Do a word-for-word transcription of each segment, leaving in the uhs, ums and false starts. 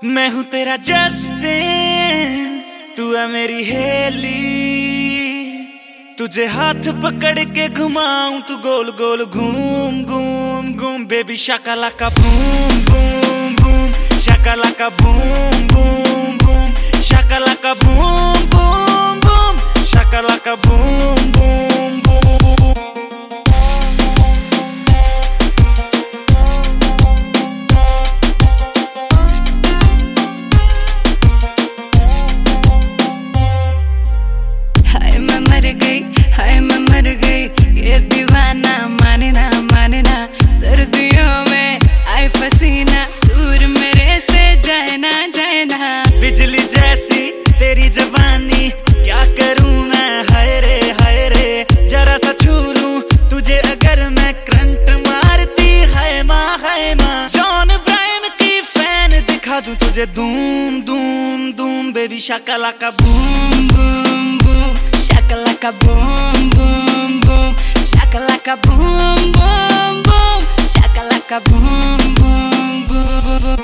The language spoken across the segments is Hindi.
मैं हूँ तेरा जस्टिन, तू है मेरी हेली। तुझे हाथ पकड़ के घुमाऊं, तू गोल गोल घूम घूम घूम। Baby shakalaka boom boom boom, shakalaka boom boom boom, shakalaka boom boom boom, shakalaka boom boom boom. मर गई, हाय मैं मर गई, ये दीवाना माने ना माने ना। सर्दियों में आए पसीना, दूर मेरे से जाए ना जाए ना। बिजली जैसी तेरी जवानी, क्या करूं मैं, हाय रे हाय रे। जरा सा छू लूं तुझे अगर मैं, करंट मारती है माँ है माँ। जॉन ब्रायन की फैन दिखा दूं तुझे, दूम दूम दूम। Baby shakalaka boom boom boom, shakalaka boom boom boom, shakalaka boom boom boom, shakalaka boom boom boom.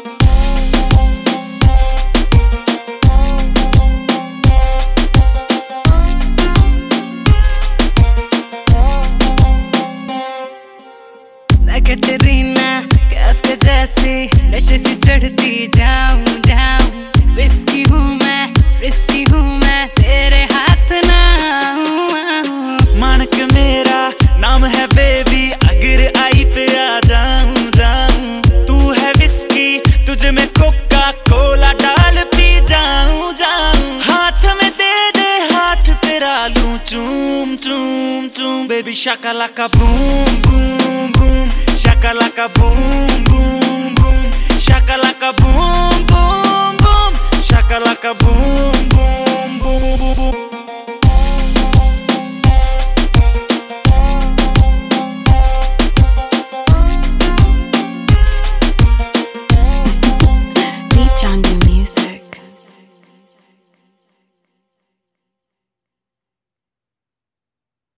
मैं कैटरीना कैफ के जैसी नशे से चढ़ती जाऊं जाऊं। विस्की हूँ मैं, रिस्की हूँ मैं, तेरे हाथ ना आऊं। मानक मेरा नाम है बेबी, अगर आई पे आ जाऊं जाऊं। तू है विस्की, तुझे मैं कोका कोला डाल पी जाऊं जाऊं। हाथ में दे दे हाथ तेरा लूं, चूम चूम चूम। Baby shakalaka boom boom boom, shakalaka boom boom boom, shakalaka boom boom boom, shakalaka boom boom boom boom.